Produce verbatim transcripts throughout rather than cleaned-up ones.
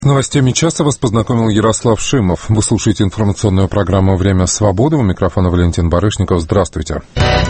С новостями часа вас познакомил Ярослав Шимов. Вы слушаете информационную программу «Время свободы». У микрофона Валентин Барышников. Здравствуйте.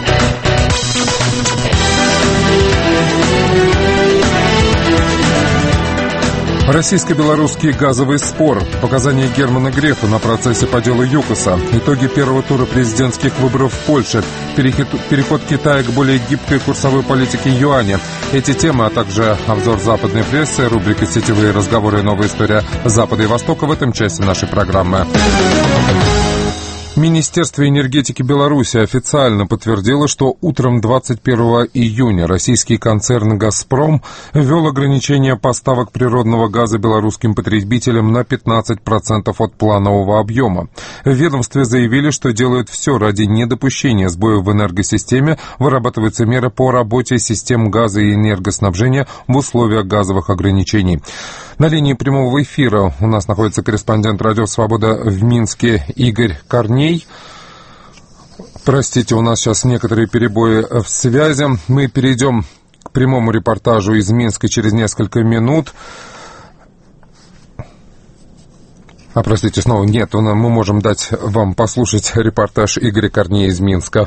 Российско-белорусский газовый спор. Показания Германа Грефа на процессе по делу ЮКОСа. Итоги первого тура президентских выборов в Польше. Переход, переход Китая к более гибкой курсовой политике юаня. Эти темы, а также обзор западной прессы, рубрика «Сетевые разговоры» и новая история Запада и Востока в этом части нашей программы. Министерство энергетики Беларуси официально подтвердило, что утром двадцать первого июня российский концерн «Газпром» ввел ограничение поставок природного газа белорусским потребителям на пятнадцать процентов от планового объема. В ведомстве заявили, что делают все ради недопущения сбоев в энергосистеме, вырабатываются меры по работе систем газа и энергоснабжения в условиях газовых ограничений. На линии прямого эфира у нас находится корреспондент «Радио Свобода» в Минске Игорь Корней. Простите, у нас сейчас некоторые перебои в связи. Мы перейдем к прямому репортажу из Минска через несколько минут. А, простите, снова нет, мы можем дать вам послушать репортаж Игоря Корнея из Минска.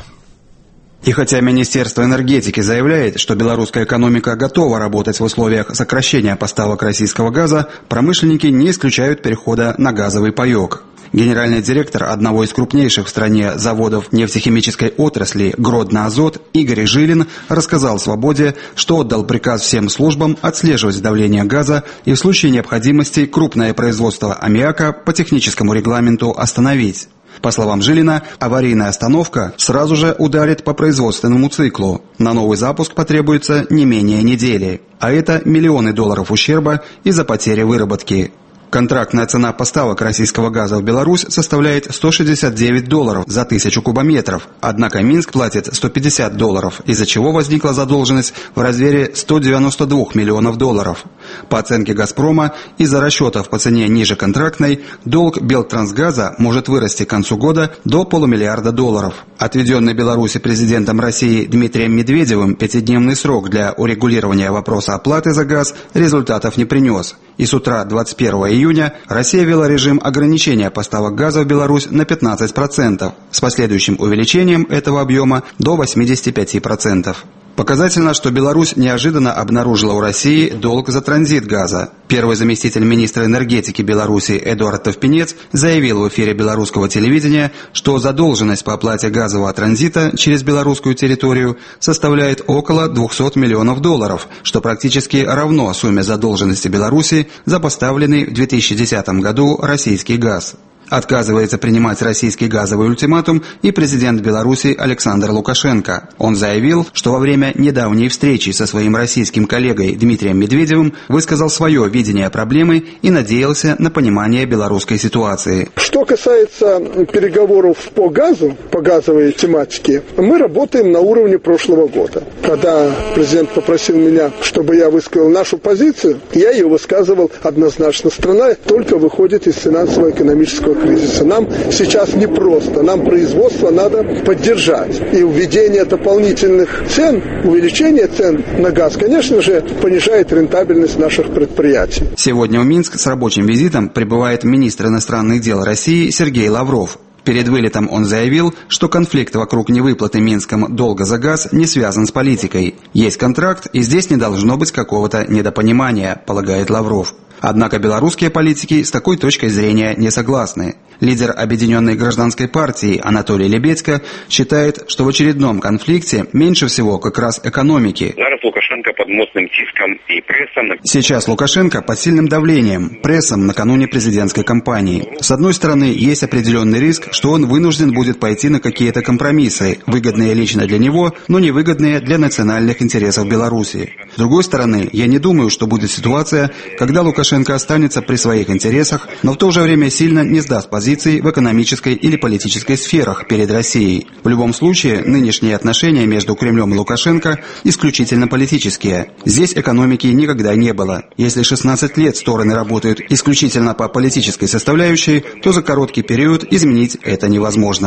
И хотя Министерство энергетики заявляет, что белорусская экономика готова работать в условиях сокращения поставок российского газа, промышленники не исключают перехода на газовый паёк. Генеральный директор одного из крупнейших в стране заводов нефтехимической отрасли «Гродно-Азот» Игорь Жилин рассказал «Свободе», что отдал приказ всем службам отслеживать давление газа и в случае необходимости крупное производство аммиака по техническому регламенту остановить. По словам Жилина, аварийная остановка сразу же ударит по производственному циклу. На новый запуск потребуется не менее недели. А это миллионы долларов ущерба из-за потери выработки. Контрактная цена поставок российского газа в Беларусь составляет сто шестьдесят девять долларов за тысячу кубометров. Однако Минск платит сто пятьдесят долларов, из-за чего возникла задолженность в размере сто девяносто два миллионов долларов. По оценке «Газпрома», из-за расчетов по цене ниже контрактной, долг Белтрансгаза может вырасти к концу года до полумиллиарда долларов. Отведенный Беларуси президентом России Дмитрием Медведевым пятидневный срок для урегулирования вопроса оплаты за газ результатов не принес. И с утра двадцать первого июня Россия ввела режим ограничения поставок газа в Беларусь на пятнадцать процентов, с последующим увеличением этого объема до восемьдесят пять процентов. Показательно, что Беларусь неожиданно обнаружила у России долг за транзит газа. Первый заместитель министра энергетики Беларуси Эдуард Товпинец заявил в эфире белорусского телевидения, что задолженность по оплате газового транзита через белорусскую территорию составляет около двухсот миллионов долларов, что практически равно сумме задолженности Беларуси за поставленный в две тысячи десятом году российский газ. Отказывается принимать российский газовый ультиматум и президент Беларуси Александр Лукашенко. Он заявил, что во время недавней встречи со своим российским коллегой Дмитрием Медведевым высказал свое видение проблемы и надеялся на понимание белорусской ситуации. Что касается переговоров по газу, по газовой тематике, мы работаем на уровне прошлого года. Когда президент попросил меня, чтобы я высказал нашу позицию, я ее высказывал однозначно. Страна только выходит из финансово-экономического кризиса. Нам сейчас непросто. Нам производство надо поддержать. И введение дополнительных цен, увеличение цен на газ, конечно же, понижает рентабельность наших предприятий. Сегодня в Минск с рабочим визитом прибывает министр иностранных дел России Сергей Лавров. Перед вылетом он заявил, что конфликт вокруг невыплаты Минском долга за газ не связан с политикой. Есть контракт, и здесь не должно быть какого-то недопонимания, полагает Лавров. Однако белорусские политики с такой точкой зрения не согласны. Лидер Объединенной гражданской партии Анатолий Лебедько считает, что в очередном конфликте меньше всего как раз экономики. Зараз Лукашенко под мощным тиском и прессом. Сейчас Лукашенко под сильным давлением, прессом накануне президентской кампании. С одной стороны, есть определенный риск, что он вынужден будет пойти на какие-то компромиссы, выгодные лично для него, но невыгодные для национальных интересов Беларуси. С другой стороны, я не думаю, что будет ситуация, когда Лукашенко останется при своих интересах, но в то же время сильно не сдаст позиции в экономической или политической сферах перед Россией. В любом случае, нынешние отношения между Кремлем и Лукашенко исключительно политические. Здесь экономики никогда не было. Если шестнадцать лет стороны работают исключительно по политической составляющей, то за короткий период изменить это невозможно.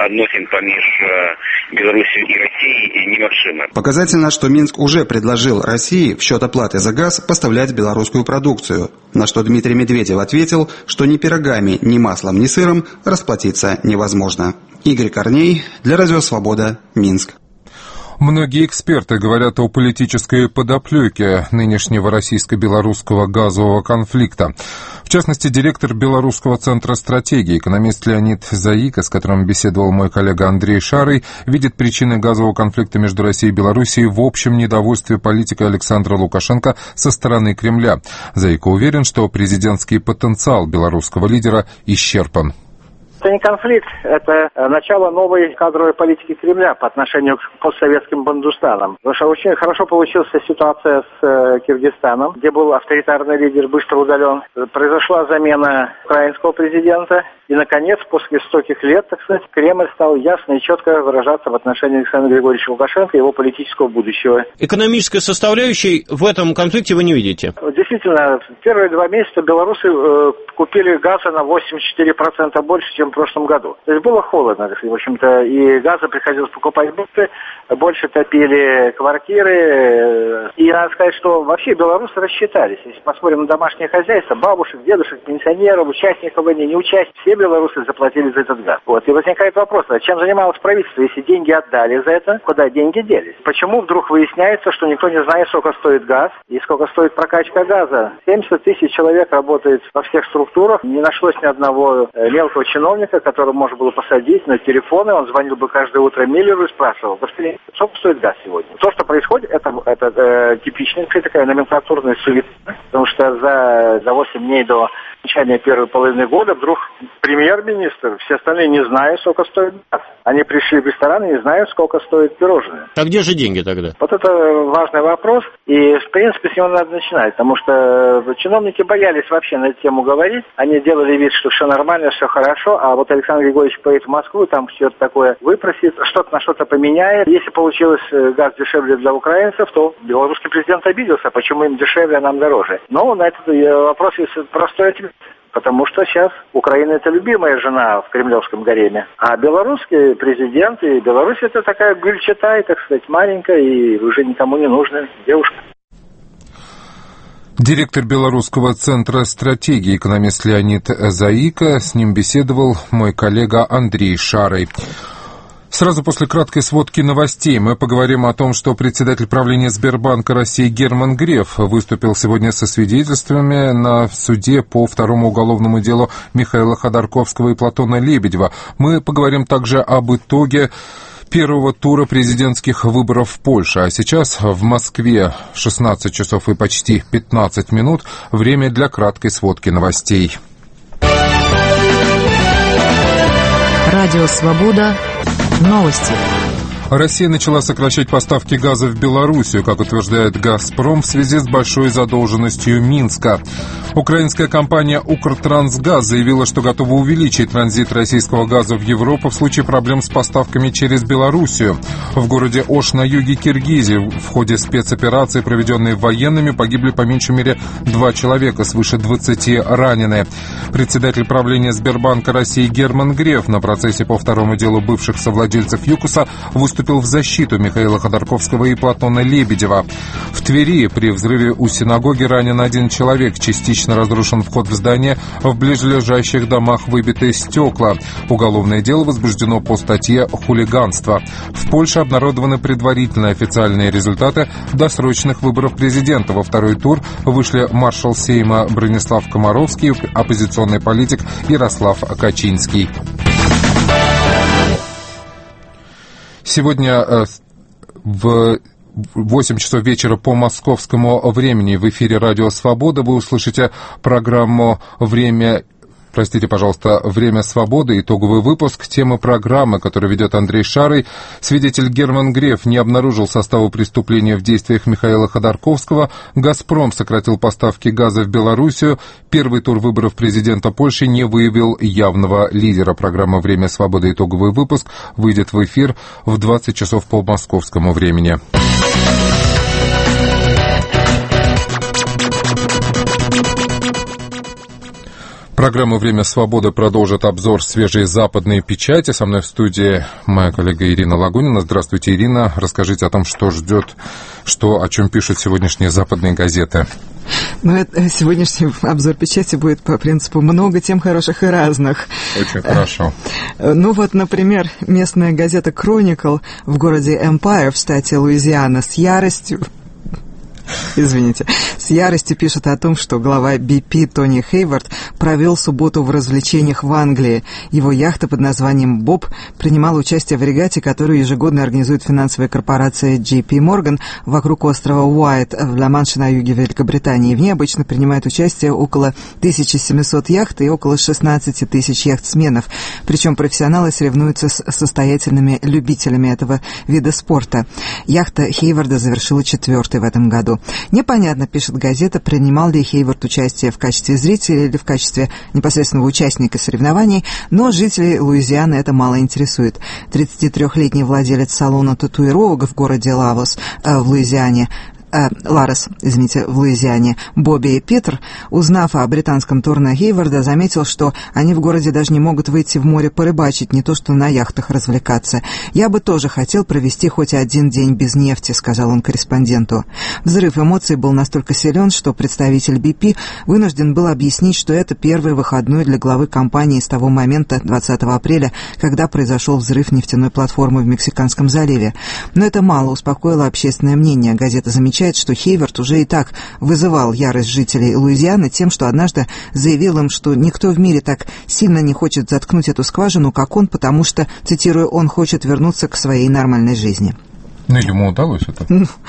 адносін паміж Беларусью и Россией немагчыма. Показательно, что Минск уже предложил России в счет оплаты за газ поставлять белорусскую продукцию, на что Дмитрий Медведев ответил, что ни пирогами, ни маслом, ни сыром расплатиться невозможно. Игорь Корней, для Радио Свобода, Минск. Многие эксперты говорят о политической подоплеке нынешнего российско-белорусского газового конфликта. В частности, директор Белорусского центра стратегии, экономист Леонид Заика, с которым беседовал мой коллега Андрей Шарый, видит причины газового конфликта между Россией и Белоруссией в общем недовольстве политикой Александра Лукашенко со стороны Кремля. Заика уверен, что президентский потенциал белорусского лидера исчерпан. Это не конфликт, это начало новой кадровой политики Кремля по отношению к постсоветским бандустанам. Потому что очень хорошо получилась ситуация с Киргизстаном, где был авторитарный лидер, быстро удален. Произошла замена украинского президента. И, наконец, после стольких лет, так сказать, Кремль стал ясно и четко выражаться в отношении Александра Григорьевича Лукашенко и его политического будущего. Экономической составляющей в этом конфликте вы не видите? Действительно, в первые два месяца белорусы э, купили газа на восемьдесят четыре процента больше, чем в прошлом году. То есть было холодно, в общем-то, и газа приходилось покупать больше, больше топили квартиры. И надо сказать, что вообще белорусы рассчитались. Если посмотрим на домашнее хозяйство, бабушек, дедушек, пенсионеров, участников войны, не участников, все белорусы заплатили за этот газ. Вот. И возникает вопрос, а чем занималось правительство, если деньги отдали за это, куда деньги делись? Почему вдруг выясняется, что никто не знает, сколько стоит газ и сколько стоит прокачка газа? семьдесят тысяч человек работает во всех структурах, не нашлось ни одного мелкого чиновника, которого можно было посадить на телефоны, он звонил бы каждое утро Миллеру и спрашивал, господин, сколько стоит газ сегодня? То, что происходит, это, это э, типичная такая номенклатурная суета, потому что за, за восемь дней до окончания первой половины года вдруг премьер-министр, все остальные не знают, сколько стоит газ. Они пришли в ресторан и не знают, сколько стоит пирожное. А где же деньги тогда? Вот это важный вопрос, и, в принципе, с него надо начинать, потому что чиновники боялись вообще на эту тему говорить. Они делали вид, что все нормально, все хорошо, а вот Александр Григорьевич поедет в Москву, там все такое выпросит, что-то на что-то поменяет. Если получилось газ дешевле для украинцев, то белорусский президент обиделся, почему им дешевле, а нам дороже. Но на этот вопрос есть простой ответ. Потому что сейчас Украина – это любимая жена в кремлевском гареме. А белорусский президент и Беларусь – это такая гюльчатай, так сказать, маленькая и уже никому не нужная девушка. Директор Белорусского центра стратегии, экономист Леонид Заика. С ним беседовал мой коллега Андрей Шарый. Сразу после краткой сводки новостей мы поговорим о том, что председатель правления Сбербанка России Герман Греф выступил сегодня со свидетельствами на суде по второму уголовному делу Михаила Ходорковского и Платона Лебедева. Мы поговорим также об итоге первого тура президентских выборов в Польше. А сейчас в Москве шестнадцать часов и почти пятнадцать минут. Время для краткой сводки новостей. Радио «Свобода». Новости. Россия начала сокращать поставки газа в Белоруссию, как утверждает «Газпром», в связи с большой задолженностью Минска. Украинская компания «Укртрансгаз» заявила, что готова увеличить транзит российского газа в Европу в случае проблем с поставками через Белоруссию. В городе Ош на юге Киргизии в ходе спецоперации, проведенной военными, погибли по меньшей мере два человека, свыше двадцати ранены. Председатель правления Сбербанка России Герман Греф на процессе по второму делу бывших совладельцев ЮКОСа выступил выступил в защиту Михаила Ходорковского и Платона Лебедева. В Твери при взрыве у синагоги ранен один человек. Частично разрушен вход в здание, в ближайших домах выбиты стекла. Уголовное дело возбуждено по статье «Хулиганство». В Польше обнародованы предварительные официальные результаты досрочных выборов президента. Во второй тур вышли маршал Сейма Бронислав Комаровский и оппозиционный политик Ярослав Качинский. Сегодня в восемь часов вечера по московскому времени в эфире «Радио Свобода» вы услышите программу «Время...» Простите, пожалуйста, «Время свободы», итоговый выпуск. Тема программы, которую ведет Андрей Шарый. Свидетель Герман Греф не обнаружил состава преступления в действиях Михаила Ходорковского. «Газпром» сократил поставки газа в Белоруссию. Первый тур выборов президента Польши не выявил явного лидера. Программа «Время свободы», итоговый выпуск выйдет в эфир в двадцать часов по московскому времени. Программа «Время свободы» продолжит обзор свежей западной печати. Со мной в студии моя коллега Ирина Лагунина. Здравствуйте, Ирина. Расскажите о том, что ждет, что, о чем пишут сегодняшние западные газеты. Ну, это, сегодняшний обзор печати будет по принципу много тем хороших и разных. Очень хорошо. Ну вот, например, местная газета «Chronicle» в городе Эмпайр в штате Луизиана с яростью... Извините. С яростью пишет о том, что глава би пи Тони Хейвард провел субботу в развлечениях в Англии. Его яхта под названием «Боб» принимала участие в регате, которую ежегодно организует финансовая корпорация джей пи Morgan вокруг острова Уайт в Ла-Манше на юге Великобритании. В ней обычно принимает участие около тысяча семьсот яхт и около шестнадцать тысяч яхтсменов. Причем профессионалы соревнуются с состоятельными любителями этого вида спорта. Яхта Хейварда завершила четвертой в этом году. Непонятно, пишет газета, принимал ли Хейвард участие в качестве зрителя или в качестве непосредственного участника соревнований, но жителей Луизианы это мало интересует. тридцатитрёхлетний владелец салона татуировок в городе Лавос э, в Луизиане Э, Ларес, извините, в Луизиане, Бобби Питер, узнав о британском турне Хейварда, заметил, что они в городе даже не могут выйти в море порыбачить, не то что на яхтах развлекаться. «Я бы тоже хотел провести хоть один день без нефти», — сказал он корреспонденту. Взрыв эмоций был настолько силен, что представитель би пи вынужден был объяснить, что это первый выходной для главы компании с того момента, двадцатого апреля, когда произошел взрыв нефтяной платформы в Мексиканском заливе. Но это мало успокоило общественное мнение. Газета замечает, что Хейвард уже и так вызывал ярость жителей Луизианы тем, что однажды заявил им, что никто в мире так сильно не хочет заткнуть эту скважину, как он, потому что, цитирую, он хочет вернуться к своей нормальной жизни. Ну, ему удалось это.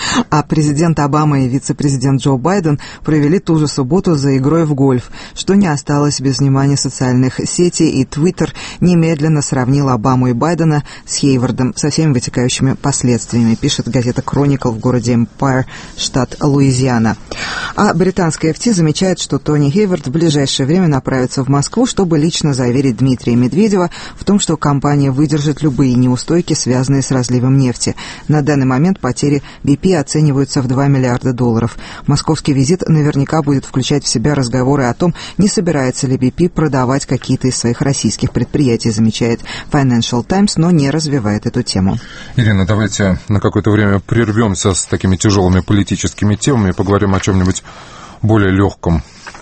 А президент Обама и вице-президент Джо Байден провели ту же субботу за игрой в гольф, что не осталось без внимания социальных сетей, и Твиттер немедленно сравнил Обаму и Байдена с Хейвардом со всеми вытекающими последствиями, пишет газета Chronicle в городе Эмпайр, штат Луизиана. А британская эф ти замечает, что Тони Хейвард в ближайшее время направится в Москву, чтобы лично заверить Дмитрия Медведева в том, что компания выдержит любые неустойки, связанные с разливом нефти. На В данный момент потери би пи оцениваются в два миллиарда долларов. Московский визит наверняка будет включать в себя разговоры о том, не собирается ли би пи продавать какие-то из своих российских предприятий, замечает Financial Times, но не развивает эту тему. Ирина, давайте на какое-то время прервемся с такими тяжелыми политическими темами и поговорим о чем-нибудь более легком.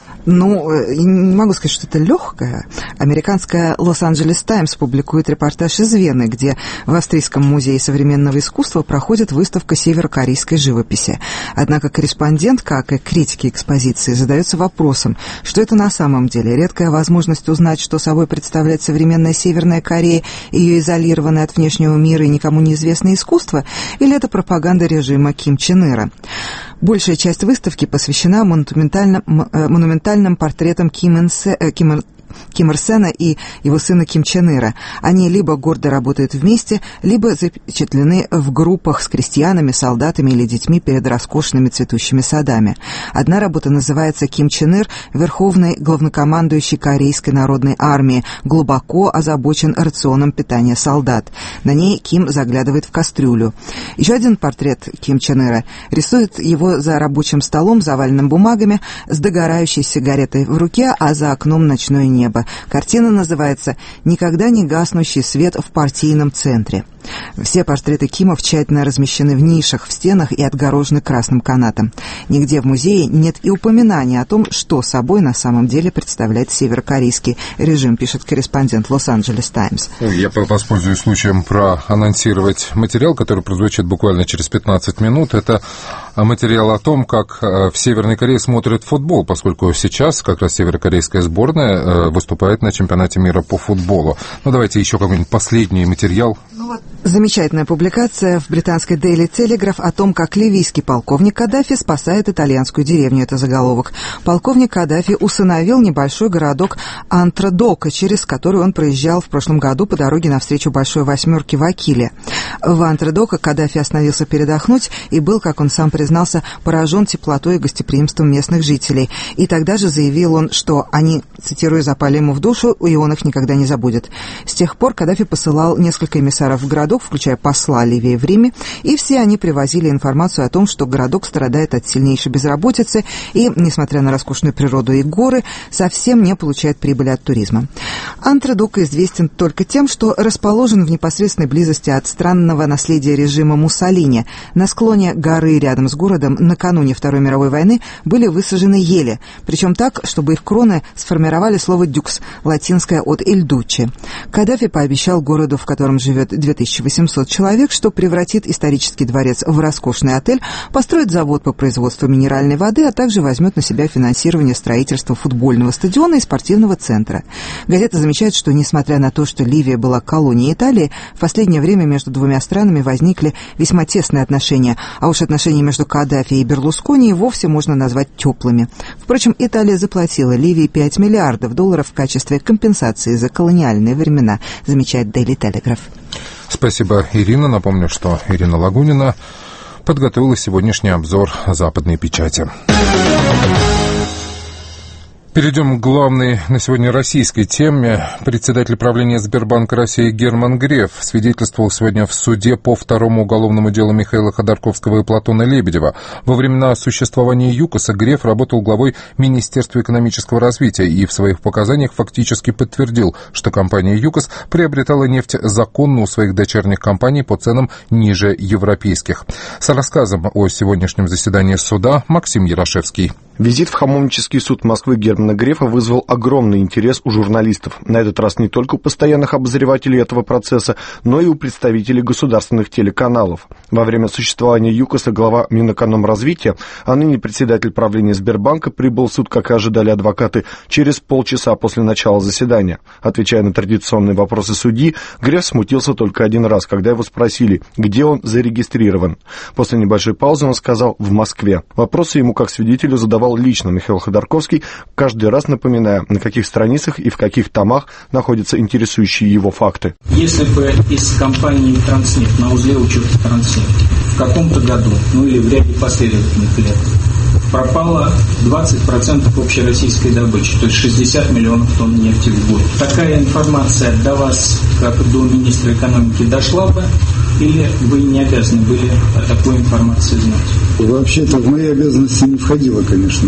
Ну, не могу сказать, что это легкое. Американская Лос-Анджелес Таймс публикует репортаж из Вены, где в Австрийском музее современного искусства проходит выставка северокорейской живописи. Однако корреспондент, как и критики экспозиции, задается вопросом, что это на самом деле? Редкая возможность узнать, что собой представляет современная Северная Корея, ее изолированное от внешнего мира и никому неизвестное искусство, или это пропаганда режима Ким Чен Ира? Большая часть выставки посвящена монументальным, монументальным портретам Ким Ин Се, Ким, Ким Ир Сена и его сына Ким Чен Ира. Они либо гордо работают вместе, либо запечатлены в группах с крестьянами, солдатами или детьми перед роскошными цветущими садами. Одна работа называется «Ким Чен Ир, верховный главнокомандующий Корейской народной армии, глубоко озабочен рационом питания солдат». На ней Ким заглядывает в кастрюлю. Еще один портрет Ким Чен Ира рисует его за рабочим столом, заваленным бумагами, с догорающей сигаретой в руке, а за окном ночное небо. Картина называется «Никогда не гаснущий свет в партийном центре». Все портреты Кимов тщательно размещены в нишах в стенах и отгорожены красным канатом. Нигде в музее нет и упоминания о том, что собой на самом деле представляет северокорейский режим, пишет корреспондент Лос-Анджелес Таймс. Я воспользуюсь случаем проанонсировать материал, который прозвучит буквально через пятнадцать минут. Это материал о том, как в Северной Корее смотрят футбол, поскольку сейчас как раз северокорейская сборная выступает на чемпионате мира по футболу. Ну, давайте еще какой-нибудь последний материал. Ну вот, замечательная публикация в британской Daily Telegraph о том, как ливийский полковник Каддафи спасает итальянскую деревню. Это заголовок. Полковник Каддафи усыновил небольшой городок Антродока, через который он проезжал в прошлом году по дороге навстречу Большой Восьмерке в Акиле. В Антродока Каддафи остановился передохнуть и был, как он сам признался, поражен теплотой и гостеприимством местных жителей. И тогда же заявил он, что они, цитирую, запали ему в душу, и он их никогда не забудет. С тех пор Каддафи посылал несколько эмиссаров в городок, городов, включая посла Ливии в Риме, и все они привозили информацию о том, что городок страдает от сильнейшей безработицы и, несмотря на роскошную природу и горы, совсем не получает прибыли от туризма. Антредук известен только тем, что расположен в непосредственной близости от странного наследия режима Муссолини. На склоне горы рядом с городом накануне Второй мировой войны были высажены ели, причем так, чтобы их кроны сформировали слово «дюкс», латинское от «иль дуччи». Каддафи пообещал городу, в котором живет две тысячи восемьсот человек, что превратит исторический дворец в роскошный отель, построит завод по производству минеральной воды, а также возьмет на себя финансирование строительства футбольного стадиона и спортивного центра. Газета замечает, что, несмотря на то, что Ливия была колонией Италии, в последнее время между двумя странами возникли весьма тесные отношения, а уж отношения между Каддафи и Берлускони вовсе можно назвать теплыми. Впрочем, Италия заплатила Ливии пять миллиардов долларов в качестве компенсации за колониальные времена, замечает Daily Telegraph. Спасибо, Ирина. Напомню, что Ирина Лагунина подготовила сегодняшний обзор западной печати. Перейдем к главной на сегодня российской теме. Председатель правления Сбербанка России Герман Греф свидетельствовал сегодня в суде по второму уголовному делу Михаила Ходорковского и Платона Лебедева. Во времена существования ЮКОСа Греф работал главой Министерства экономического развития и в своих показаниях фактически подтвердил, что компания ЮКОС приобретала нефть законно у своих дочерних компаний по ценам ниже европейских. С рассказом о сегодняшнем заседании суда Максим Ярошевский. Визит в Хамовнический суд Москвы Германа Грефа вызвал огромный интерес у журналистов. На этот раз не только у постоянных обозревателей этого процесса, но и у представителей государственных телеканалов. Во время существования ЮКОСа глава Минэкономразвития, а ныне председатель правления Сбербанка, прибыл в суд, как и ожидали адвокаты, через полчаса после начала заседания. Отвечая на традиционные вопросы судьи, Греф смутился только один раз, когда его спросили, где он зарегистрирован. После небольшой паузы он сказал «в Москве». Вопросы ему как свидетелю задавал лично Михаил Ходорковский, каждый раз напоминая, на каких страницах и в каких томах находятся интересующие его факты. Если бы из компании «Транснефть» на узле учета «Транснефть» в каком-то году, ну или в ряде последовательных лет, пропало двадцать процентов общероссийской добычи, то есть шестьдесят миллионов тонн нефти в год. Такая информация до вас, как до министра экономики, дошла бы? Или вы не обязаны были такую информацию знать? Вообще-то в мои обязанности не входило, конечно.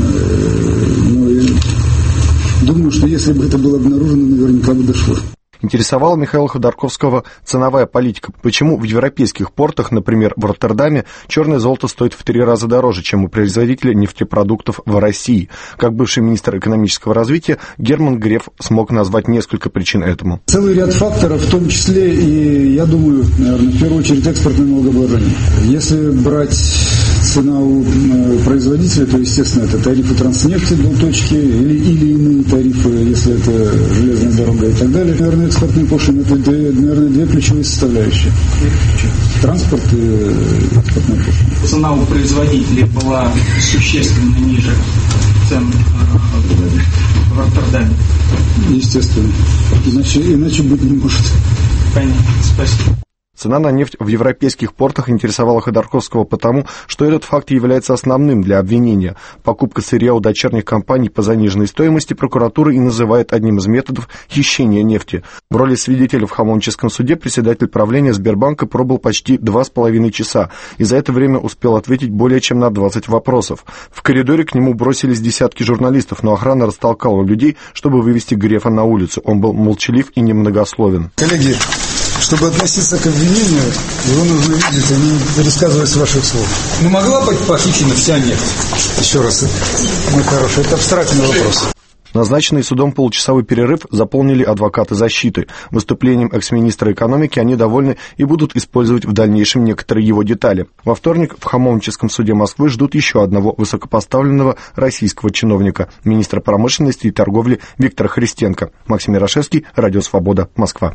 Но я думаю, что если бы это было обнаружено, наверняка бы дошло. Интересовала Михаила Ходорковского ценовая политика. Почему в европейских портах, например, в Роттердаме, черное золото стоит в три раза дороже, чем у производителя нефтепродуктов в России? Как бывший министр экономического развития, Герман Греф смог назвать несколько причин этому. Целый ряд факторов, в том числе и, я думаю, наверное, в первую очередь экспортное налогообложение. Если брать цена у производителя, то, естественно, это тарифы Транснефти до точки или, или иные тарифы, если это железная дорога и так далее. Наверное, экспортные пошлины – это, наверное, две ключевые составляющие. Транспорт и экспортная пошлина. Цена у производителей была существенно ниже цен в Роттердаме. Естественно. Иначе, иначе быть не может. Понятно. Спасибо. Цена на нефть в европейских портах интересовала Ходорковского потому, что этот факт является основным для обвинения. Покупка сырья у дочерних компаний по заниженной стоимости прокуратура и называет одним из методов хищения нефти. В роли свидетеля в Хамовническом суде председатель правления Сбербанка пробыл почти два с половиной часа и за это время успел ответить более чем на двадцать вопросов. В коридоре к нему бросились десятки журналистов, но охрана растолкала людей, чтобы вывести Грефа на улицу. Он был молчалив и немногословен. Коллеги, чтобы относиться к обвинению, его нужно видеть, а не пересказывать с ваших слов. Ну, могла быть похищена вся нефть? Еще раз, мой хороший, это абстрактный вопрос. Назначенный судом получасовой перерыв заполнили адвокаты защиты. Выступлением экс-министра экономики они довольны и будут использовать в дальнейшем некоторые его детали. Во вторник в Хамовническом суде Москвы ждут еще одного высокопоставленного российского чиновника, министра промышленности и торговли Виктора Христенко. Максим Ярошевский, Радио Свобода, Москва.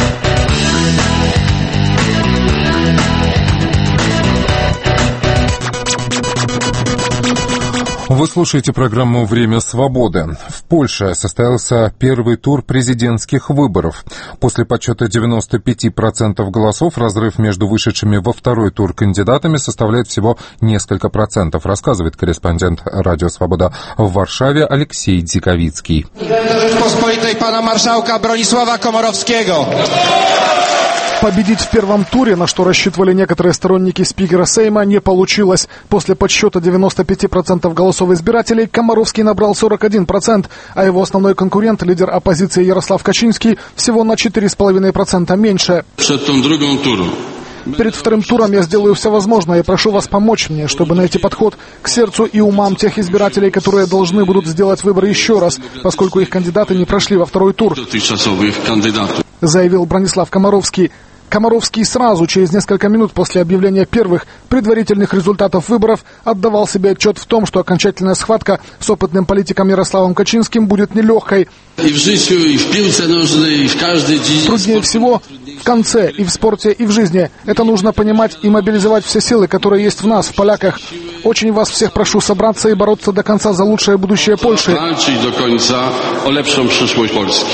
Вы слушаете программу «Время свободы». В Польше состоялся первый тур президентских выборов. После подсчета девяноста пяти процентов голосов разрыв между вышедшими во второй тур кандидатами составляет всего несколько процентов, рассказывает корреспондент «Радио Свобода» в Варшаве Алексей Дзиковицкий. Президента Rzeczpospolitej pana marszałka Bronisława Komorowskiego. Победить в первом туре, на что рассчитывали некоторые сторонники спикера Сейма, не получилось. После подсчета девяноста пяти процентов голосов избирателей Комаровский набрал сорок один процент, а его основной конкурент, лидер оппозиции Ярослав Качинский, всего на четыре с половиной процента меньше. Перед вторым туром я сделаю все возможное и прошу вас помочь мне, чтобы найти подход к сердцу и умам тех избирателей, которые должны будут сделать выбор еще раз, поскольку их кандидаты не прошли во второй тур, заявил Бронислав Комаровский. Комаровский сразу, через несколько минут после объявления первых предварительных результатов выборов, отдавал себе отчет в том, что окончательная схватка с опытным политиком Ярославом Качинским будет нелегкой. И в жизни, и в пилце нужно, и в каждой жизни. Труднее всего в конце, и в спорте, и в жизни. Это нужно понимать и мобилизовать все силы, которые есть в нас, в поляках. Очень вас всех прошу собраться и бороться до конца за лучшее будущее Польши. До конца о лепшую przyszłość Polski.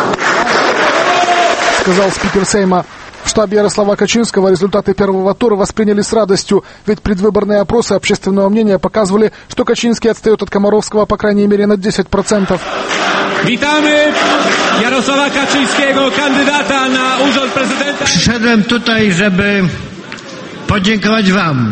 Сказал спикер Сейма. В штабе Ярослава Качинского результаты первого тура восприняли с радостью, ведь предвыборные опросы общественного мнения показывали, что Качинский отстает от Комаровского по крайней мере на десять процентов. Witamy Jarosława Kaczyńskiego, kandydata na urząd prezydenta. Przyszedłem tutaj, żeby podziękować wam.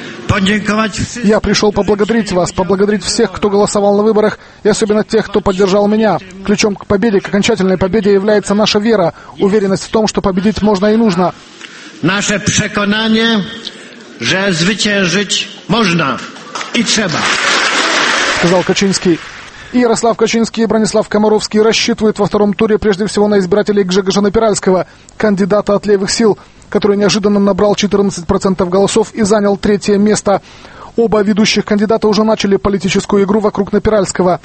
Я пришел поблагодарить вас, поблагодарить всех, кто голосовал на выборах, и особенно тех, кто поддержал меня. Ключом к победе, к окончательной победе является наша вера, уверенность в том, что победить можно и нужно. Наше przekonanie, że zwyciężyć można и trzeba. Сказал Качинский. И Ярослав Качинский и Бронислав Комаровский рассчитывают во втором туре прежде всего на избирателей Гжегожа Напиральского, кандидата от левых сил, который неожиданно набрал четырнадцать процентов голосов и занял третье место. Оба ведущих кандидата уже начали политическую игру вокруг Напиральского.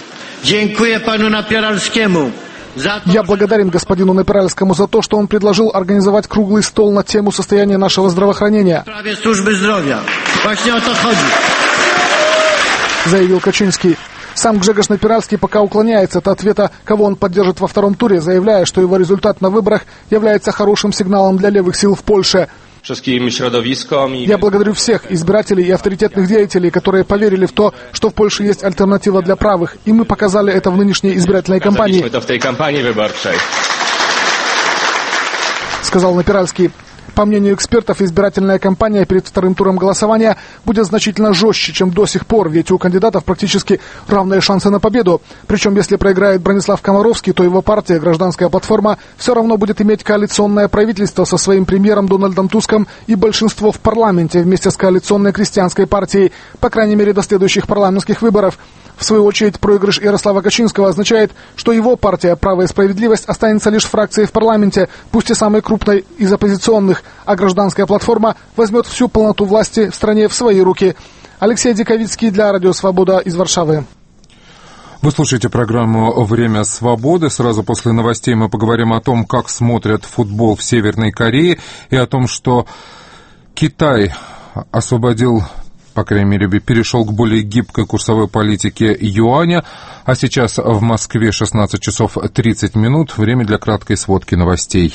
Я благодарен господину Напиральскому за то, что он предложил организовать круглый стол на тему состояния нашего здравоохранения, заявил Качинский. Сам Гжегош Напиральский пока уклоняется от ответа, кого он поддержит во втором туре, заявляя, что его результат на выборах является хорошим сигналом для левых сил в Польше. Я благодарю всех избирателей и авторитетных деятелей, которые поверили в то, что в Польше есть альтернатива для правых, и мы показали это в нынешней избирательной кампании, сказал Напиральский. По мнению экспертов, избирательная кампания перед вторым туром голосования будет значительно жестче, чем до сих пор, ведь у кандидатов практически равные шансы на победу. Причем, если проиграет Бронислав Комаровский, то его партия «Гражданская платформа» все равно будет иметь коалиционное правительство со своим премьером Дональдом Туском и большинство в парламенте вместе с коалиционной крестьянской партией, по крайней мере, до следующих парламентских выборов. В свою очередь, проигрыш Ярослава Качинского означает, что его партия «Право и справедливость» останется лишь фракцией в парламенте, пусть и самой крупной из оппозиционных, а «Гражданская платформа» возьмет всю полноту власти в стране в свои руки. Алексей Диковицкий для Радио Свобода из Варшавы. Вы слушаете программу «Время свободы». Сразу после новостей мы поговорим о том, как смотрят футбол в Северной Корее, и о том, что Китай освободил, по крайней мере, перешел к более гибкой курсовой политике юаня. А сейчас в Москве шестнадцать часов тридцать минут. Время для краткой сводки новостей.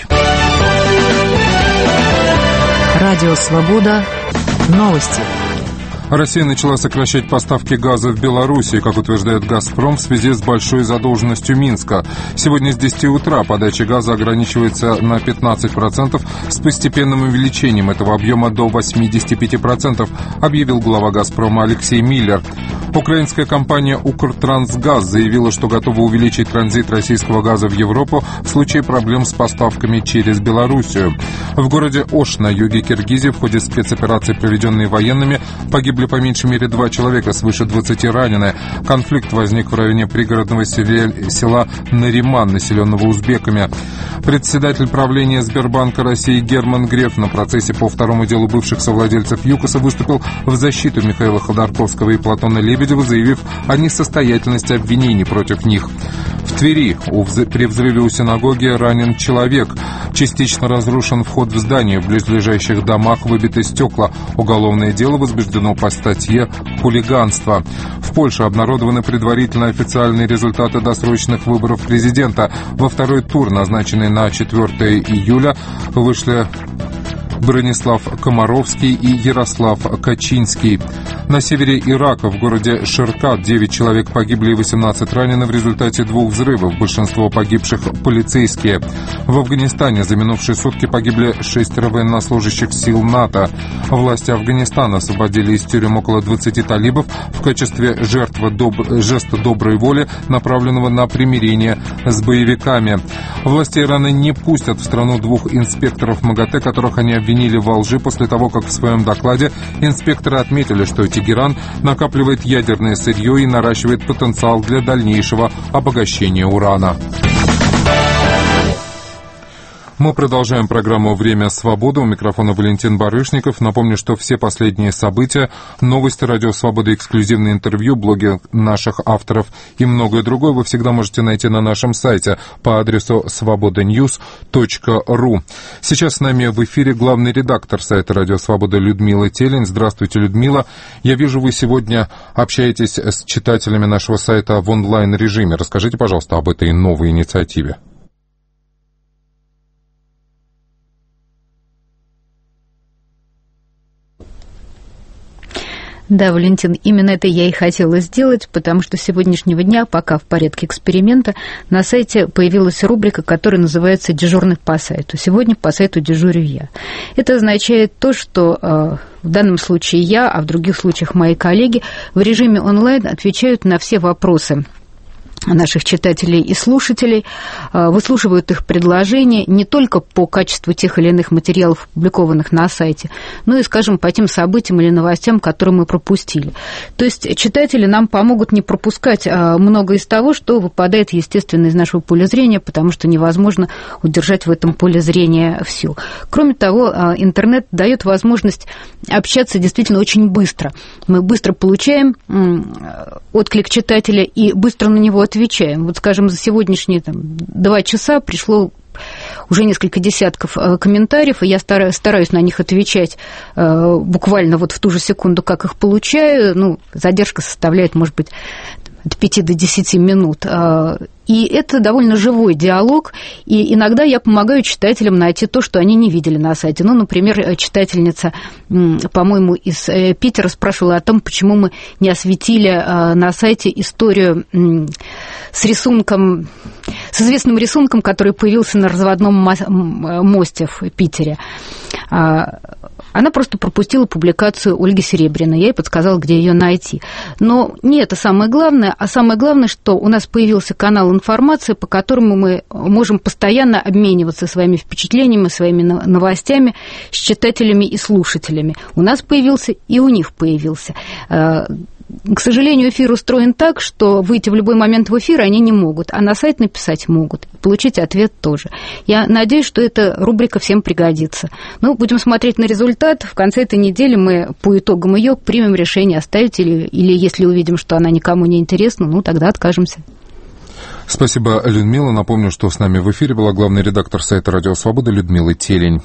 Радио «Свобода». Новости. Россия начала сокращать поставки газа в Белоруссию, как утверждает «Газпром», в связи с большой задолженностью Минска. Сегодня с десяти утра подача газа ограничивается на пятнадцать процентов с постепенным увеличением этого объема до восьмидесяти пяти процентов, объявил глава «Газпрома» Алексей Миллер. Украинская компания «Укртрансгаз» заявила, что готова увеличить транзит российского газа в Европу в случае проблем с поставками через Белоруссию. В городе Ош на юге Киргизии в ходе спецоперации, проведенной военными, погибли по меньшей мере два человека, свыше двадцати ранены. Конфликт возник в районе пригородного села Нариман, населенного узбеками. Председатель правления Сбербанка России Герман Греф на процессе по второму делу бывших совладельцев ЮКОСа выступил в защиту Михаила Ходорковского и Платона Лебедева, заявив о несостоятельности обвинений против них. В Твери при взрыве у синагоги ранен человек. Частично разрушен вход в здание. В близлежащих домах выбиты стекла. Уголовное дело возбуждено по статье «Хулиганство». В Польше обнародованы предварительно официальные результаты досрочных выборов президента. Во второй тур, назначенный на четвёртое июля, вышли Бронислав Комаровский и Ярослав Качинский. На севере Ирака, в городе Ширкат, девять человек погибли и восемнадцать ранены в результате двух взрывов. Большинство погибших – полицейские. В Афганистане за минувшие сутки погибли шестеро военнослужащих сил НАТО. Власти Афганистана освободили из тюрем около двадцати талибов в качестве жертвы доб... жеста доброй воли, направленного на примирение с боевиками. Власти Ирана не пустят в страну двух инспекторов МАГАТЭ, которых они обвинили во лжи после того, как в своем докладе инспекторы отметили, что Тегеран накапливает ядерное сырье и наращивает потенциал для дальнейшего обогащения урана. Мы продолжаем программу «Время свободы». У микрофона Валентин Барышников. Напомню, что все последние события, новости Радио Свобода, эксклюзивные интервью, блоги наших авторов и многое другое вы всегда можете найти на нашем сайте по адресу свобода ньюс точка ру. Сейчас с нами в эфире главный редактор сайта Радио Свобода Людмила Телень. Здравствуйте, Людмила. Я вижу, вы сегодня общаетесь с читателями нашего сайта в онлайн-режиме. Расскажите, пожалуйста, об этой новой инициативе. Да, Валентин, именно это я и хотела сделать, потому что с сегодняшнего дня, пока в порядке эксперимента, на сайте появилась рубрика, которая называется «Дежурный по сайту». Сегодня по сайту дежурю я. Это означает то, что э, в данном случае я, а в других случаях мои коллеги в режиме онлайн отвечают на все вопросы наших читателей и слушателей, выслушивают их предложения не только по качеству тех или иных материалов, опубликованных на сайте, но и, скажем, по тем событиям или новостям, которые мы пропустили. То есть читатели нам помогут не пропускать много из того, что выпадает, естественно, из нашего поля зрения, потому что невозможно удержать в этом поле зрения все. Кроме того, интернет дает возможность общаться действительно очень быстро. Мы быстро получаем отклик читателя и быстро на него отвечаем. Вот, скажем, за сегодняшние там, два часа пришло уже несколько десятков э, комментариев, и я стараюсь, стараюсь на них отвечать э, буквально вот в ту же секунду, как их получаю. Ну, задержка составляет, может быть, от пяти до десяти минут. И это довольно живой диалог, и иногда я помогаю читателям найти то, что они не видели на сайте. Ну, например, читательница, по-моему, из Питера спрашивала о том, почему мы не осветили на сайте историю с рисунком, с известным рисунком, который появился на разводном мосте в Питере. Она просто пропустила публикацию Ольги Серебряной. Я ей подсказала, где ее найти. Но не это самое главное, а самое главное, что у нас появился канал информации, по которому мы можем постоянно обмениваться своими впечатлениями, своими новостями с читателями и слушателями. У нас появился, и у них появился. К сожалению, эфир устроен так, что выйти в любой момент в эфир они не могут, а на сайт написать могут, получить ответ тоже. Я надеюсь, что эта рубрика всем пригодится. Ну, будем смотреть на результат. В конце этой недели мы по итогам ее примем решение оставить или, или если увидим, что она никому не интересна, ну, тогда откажемся. Спасибо, Людмила. Напомню, что с нами в эфире была главный редактор сайта «Радио Свобода» Людмила Телень.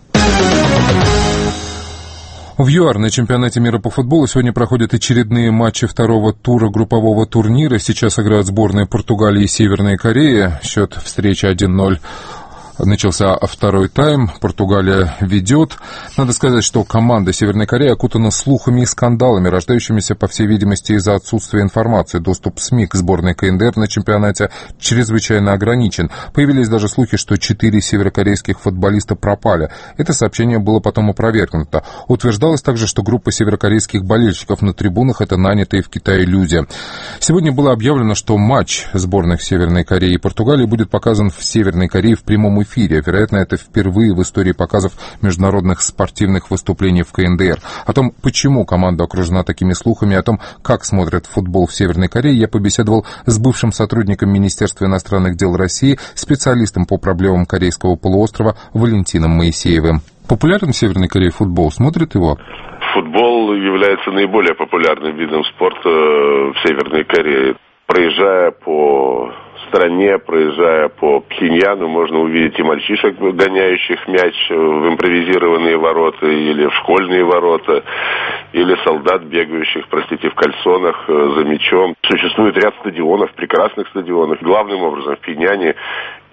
В ЮАР на чемпионате мира по футболу сегодня проходят очередные матчи второго тура группового турнира. Сейчас играют сборные Португалии и Северной Кореи. Счет встречи один ноль. Начался второй тайм, Португалия ведет. Надо сказать, что команда Северной Кореи окутана слухами и скандалами, рождающимися, по всей видимости, из-за отсутствия информации. Доступ СМИ к сборной КНДР на чемпионате чрезвычайно ограничен. Появились даже слухи, что четыре северокорейских футболиста пропали. Это сообщение было потом опровергнуто. Утверждалось также, что группа северокорейских болельщиков на трибунах — это нанятые в Китае люди. Сегодня было объявлено, что матч сборных Северной Кореи и Португалии будет показан в Северной Корее в прямом эфире. эфире. Вероятно, это впервые в истории показов международных спортивных выступлений в КНДР. О том, почему команда окружена такими слухами, о том, как смотрят футбол в Северной Корее, я побеседовал с бывшим сотрудником Министерства иностранных дел России, специалистом по проблемам Корейского полуострова Валентином Моисеевым. Популярен в Северной Корее футбол? Смотрят его? Футбол является наиболее популярным видом спорта в Северной Корее. Проезжая по стране, проезжая по Пхеньяну, можно увидеть и мальчишек, гоняющих мяч в импровизированные ворота или в школьные ворота, или солдат, бегающих, простите, в кальсонах за мячом. Существует ряд стадионов, прекрасных стадионов. Главным образом в Пхеньяне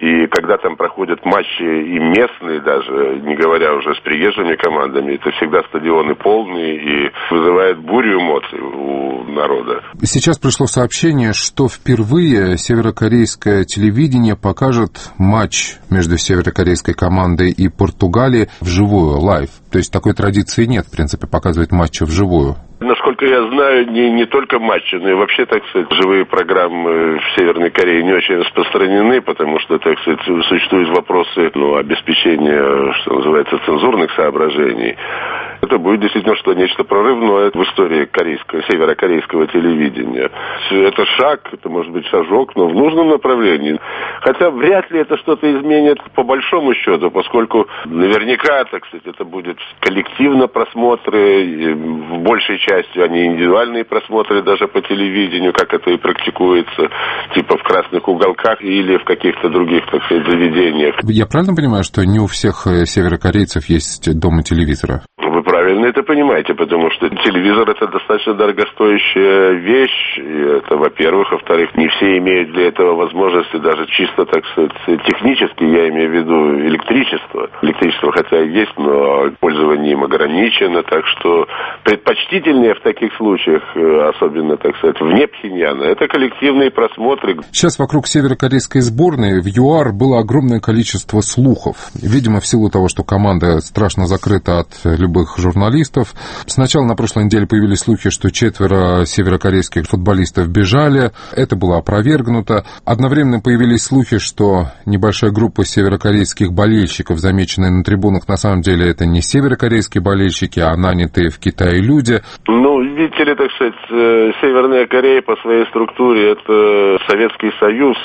И когда там проходят матчи и местные даже, не говоря уже с приезжими командами, это всегда стадионы полные и вызывает бурю эмоций у народа. Сейчас пришло сообщение, что впервые северокорейское телевидение покажет матч между северокорейской командой и Португалией вживую, лайв. То есть такой традиции нет, в принципе, показывать матчи вживую. Насколько я знаю, не, не только матчи, но и вообще, так сказать, живые программы в Северной Корее не очень распространены, потому что, так сказать, существуют вопросы, ну, обеспечения, что называется, цензурных соображений. Это будет действительно что нечто прорывное в истории корейского, северокорейского телевидения. Это шаг, это может быть шажок, но в нужном направлении. Хотя вряд ли это что-то изменит по большому счету, поскольку наверняка, так сказать, это будет коллективно просмотры, в большей части они индивидуальные просмотры даже по телевидению, как это и практикуется, типа в красных уголках или в каких-то других, так сказать, заведениях. Я правильно понимаю, что не у всех северокорейцев есть дома телевизора? Вы правильно это понимаете, потому что телевизор — это достаточно дорогостоящая вещь, и это, во-первых. Во-вторых, не все имеют для этого возможности, даже чисто, так сказать, технически, я имею в виду электричество. Электричество хотя и есть, но пользование им ограничено, так что предпочтительнее в таких случаях, особенно, так сказать, вне Пхеньяна, это коллективные просмотры. Сейчас вокруг северокорейской сборной в ЮАР было огромное количество слухов. Видимо, в силу того, что команда страшно закрыта от любых журналистов. Сначала на прошлой неделе появились слухи, что четверо северокорейских футболистов бежали. Это было опровергнуто. Одновременно появились слухи, что небольшая группа северокорейских болельщиков, замеченная на трибунах, на самом деле это не северокорейские болельщики, а нанятые в Китае люди. Ну, видите ли, так сказать, Северная Корея по своей структуре это Советский Союз,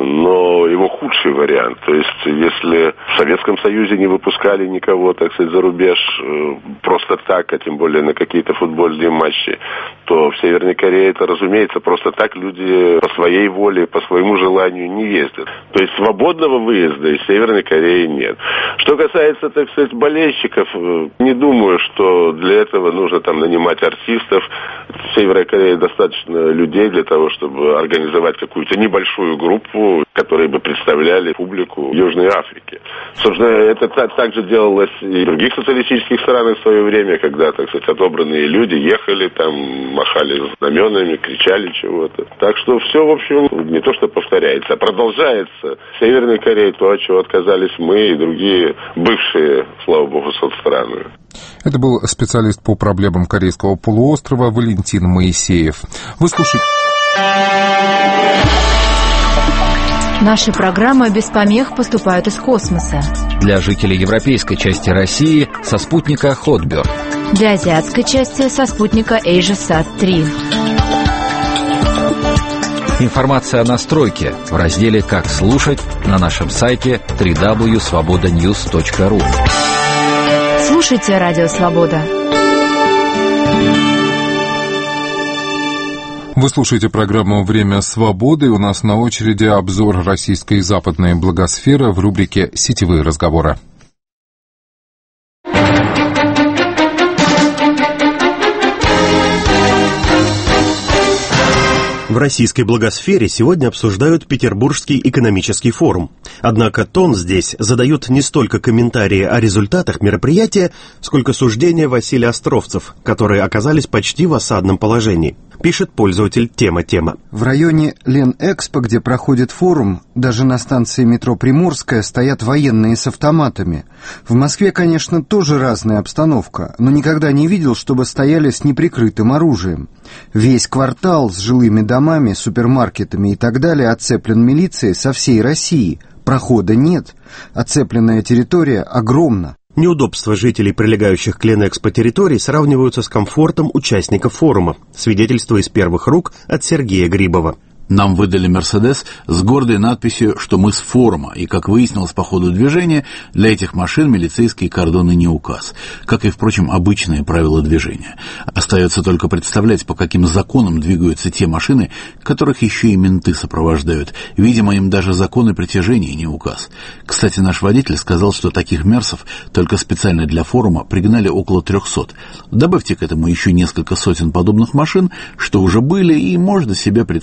но его худший вариант. То есть, если в Советском Союзе не выпускали никого, так сказать, за рубеж просто так, а тем более на какие-то футбольные матчи, то в Северной Корее это, разумеется, просто так люди по своей воле, по своему желанию не ездят. То есть свободного выезда из Северной Кореи нет. Что касается, так сказать, болельщиков, не думаю, что для этого нужно там нанимать артистов. В Северной Корее достаточно людей для того, чтобы организовать какую-то небольшую группу, которые бы представляли публику Южной Африки. Собственно, это также делалось и в других социалистических странах в свое время, когда, так сказать, отобранные люди ехали там, махали знаменами, кричали чего-то. Так что все, в общем, не то что повторяется, а продолжается. В Северной Корее то, от чего отказались мы и другие бывшие, слава богу, соцстраны. Это был специалист по проблемам Корейского полуострова Валентин Моисеев. Вы слушаете... Наши программы без помех поступают из космоса. Для жителей европейской части России со спутника Hotbird. Для азиатской части со спутника AsiaSat три. Информация о настройке в разделе «Как слушать» на нашем сайте дабл ю дабл ю дабл ю точка свобода ньюс точка ру. Слушайте Радио Свобода. Вы слушаете программу «Время свободы». У нас на очереди обзор российской западной благосферы в рубрике «Сетевые разговоры». В российской благосфере сегодня обсуждают Петербургский экономический форум. Однако тон здесь задают не столько комментарии о результатах мероприятия, сколько суждения Василия Островцев, которые оказались почти в осадном положении. Пишет пользователь «Тема-тема». В районе Ленэкспо, где проходит форум, даже на станции метро Приморская стоят военные с автоматами. В Москве, конечно, тоже разная обстановка, но никогда не видел, чтобы стояли с неприкрытым оружием. Весь квартал с жилыми домами, супермаркетами и так далее оцеплен милицией со всей России. Прохода нет. Оцепленная территория огромна. Неудобства жителей, прилегающих к Ленэкспо территорий, сравниваются с комфортом участников форума. Свидетельство из первых рук от Сергея Грибова. Нам выдали «Мерседес» с гордой надписью, что мы с форума, и, как выяснилось по ходу движения, для этих машин милицейские кордоны не указ, как и, впрочем, обычные правила движения. Остается только представлять, по каким законам двигаются те машины, которых еще и менты сопровождают. Видимо, им даже законы притяжения не указ. Кстати, наш водитель сказал, что таких «Мерсов» только специально для форума пригнали около трехсот. Добавьте к этому еще несколько сотен подобных машин, что уже были, и можно себе представить, как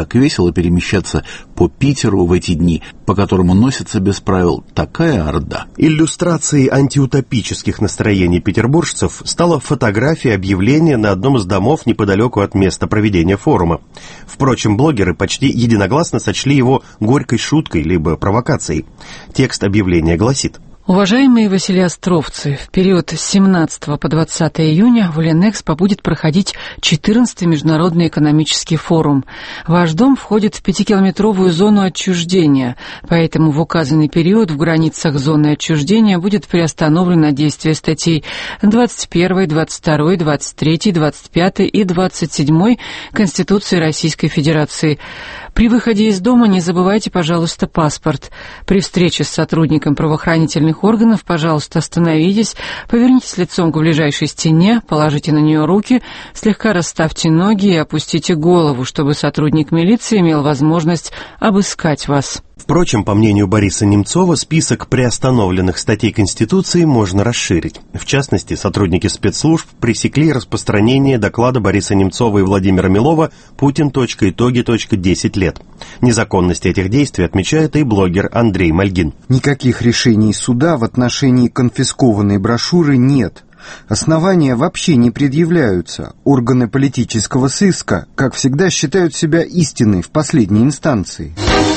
так весело перемещаться по Питеру в эти дни, по которому носится без правил такая орда. Иллюстрацией антиутопических настроений петербуржцев стала фотография объявления на одном из домов неподалеку от места проведения форума. Впрочем, блогеры почти единогласно сочли его горькой шуткой либо провокацией. Текст объявления гласит: Уважаемые василиостровцы, в период с семнадцатого по двадцатое июня в Ленэкспо будет проходить четырнадцатый международный экономический форум. Ваш дом входит в пятикилометровую зону отчуждения, поэтому в указанный период в границах зоны отчуждения будет приостановлено действие статей двадцать первой, двадцать второй, двадцать третьей, двадцать пятой и двадцать седьмой Конституции Российской Федерации. При выходе из дома не забывайте, пожалуйста, паспорт. При встрече с сотрудником правоохранительных органов, пожалуйста, остановитесь, повернитесь лицом к ближайшей стене, положите на нее руки, слегка расставьте ноги и опустите голову, чтобы сотрудник милиции имел возможность обыскать вас. Впрочем, по мнению Бориса Немцова, список приостановленных статей Конституции можно расширить. В частности, сотрудники спецслужб пресекли распространение доклада Бориса Немцова и Владимира Милова «Путин. Итоги. десять лет». Незаконность этих действий отмечает и блогер Андрей Мальгин. Никаких решений суда в отношении конфискованной брошюры нет. Основания вообще не предъявляются. Органы политического сыска, как всегда, считают себя истиной в последней инстанции.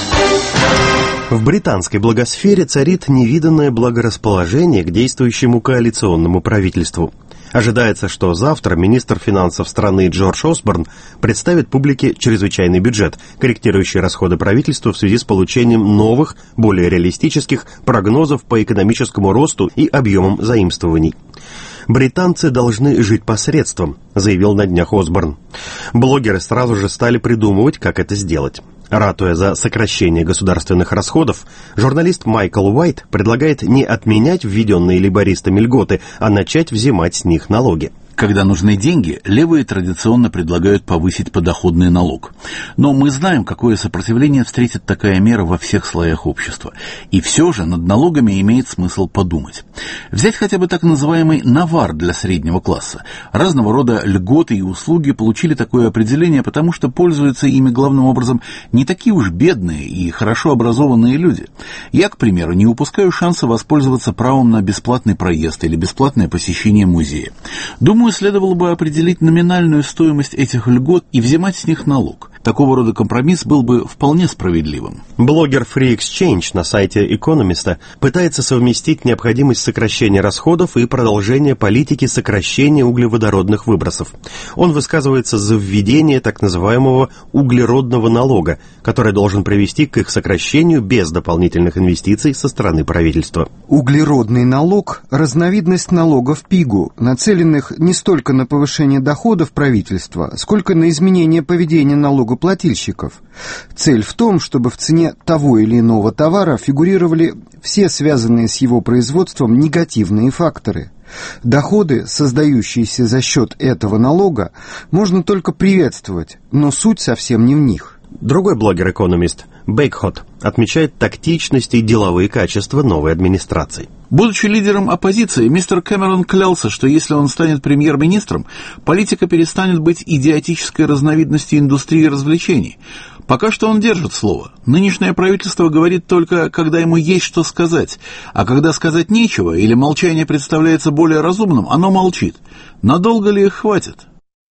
В британской благосфере царит невиданное благорасположение к действующему коалиционному правительству. Ожидается, что завтра министр финансов страны Джордж Осборн представит публике чрезвычайный бюджет, корректирующий расходы правительства в связи с получением новых, более реалистических прогнозов по экономическому росту и объемам заимствований. «Британцы должны жить посредством», — заявил на днях Осборн. Блогеры сразу же стали придумывать, как это сделать. Ратуя за сокращение государственных расходов, журналист Майкл Уайт предлагает не отменять введенные лейбористами льготы, а начать взимать с них налоги. Когда нужны деньги, левые традиционно предлагают повысить подоходный налог. Но мы знаем, какое сопротивление встретит такая мера во всех слоях общества. И все же над налогами имеет смысл подумать. Взять хотя бы так называемый навар для среднего класса. Разного рода льготы и услуги получили такое определение, потому что пользуются ими главным образом не такие уж бедные и хорошо образованные люди. Я, к примеру, не упускаю шанса воспользоваться правом на бесплатный проезд или бесплатное посещение музея. Думаю, следовало бы определить номинальную стоимость этих льгот и взимать с них налог. Такого рода компромисс был бы вполне справедливым. Блогер Free Exchange на сайте Экономиста пытается совместить необходимость сокращения расходов и продолжения политики сокращения углеводородных выбросов. Он высказывается за введение так называемого углеродного налога, который должен привести к их сокращению без дополнительных инвестиций со стороны правительства. Углеродный налог – разновидность налогов ПИГу, нацеленных не столько на повышение доходов правительства, сколько на изменение поведения налогоплательщиков. Цель в том, чтобы в цене того или иного товара фигурировали все связанные с его производством негативные факторы. Доходы, создающиеся за счет этого налога, можно только приветствовать, но суть совсем не в них. Другой блогер-экономист, Бейкхот, отмечает тактичность и деловые качества новой администрации. Будучи лидером оппозиции, мистер Кэмерон клялся, что если он станет премьер-министром, политика перестанет быть идиотической разновидностью индустрии развлечений. Пока что он держит слово. Нынешнее правительство говорит только, когда ему есть что сказать, а когда сказать нечего или молчание представляется более разумным, оно молчит. Надолго ли их хватит?